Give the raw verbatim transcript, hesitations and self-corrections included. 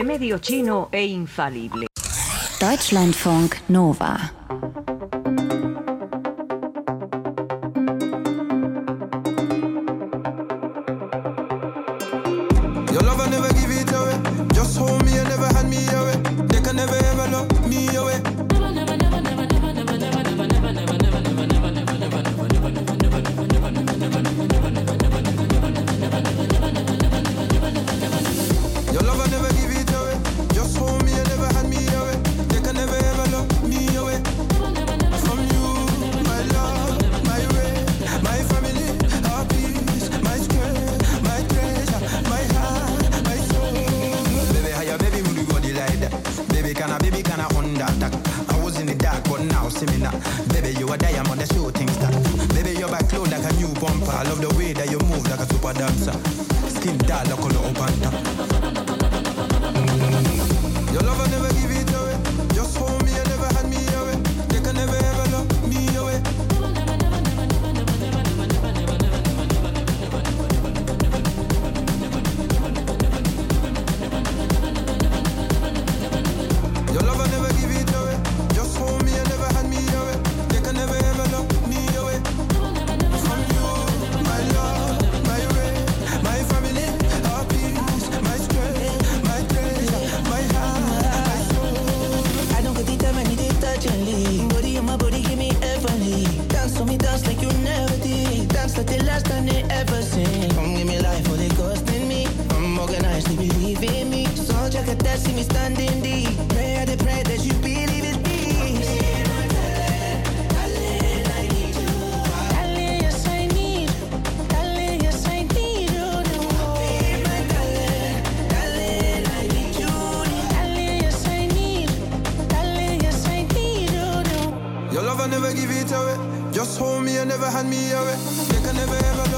Medio chino e infalible. Deutschlandfunk Nova. Your lover never give it away. Just hold me and never hand me away. They can never ever lock me away. Never, never, never, never, never, never, never, never, never, never, never, never, never, never, never, never, never, never, never, your lover never give it away. Just hold me and never hand me away. They can never ever lock me away. From you, my love, my way, my family, our peace, my strength, my treasure, my heart, my soul. Baby, how your baby would go like that? Baby, can I, baby, can I under attack? I was in the dark, but now see me now. Baby, you a diamond, the shooting star. Baby, your back close like a new bumper. I love the way that you move like a super dancer. Skin dark like color up and down. Your lover never give it away. Just hold me and never hand me away. They can never ever lock me away. Your lover never give it away. Just hold me and never hand me away. They can never ever lock me away. From you, my love, my way, my family, our peace, my strength, my treasure, my heart, my soul. I don't get the time, I need it urgently. Body on my body, give me heavenly. Dance on me, dance like you never did. Dance like the last time they ever sing. Come give me life, what it costing me. I'm organized, they believe in me. Soldier could that see me standing deep. Pray, I pray that you believe in me. Your lover never give it away. Just hold me and never hand me away. They can never ever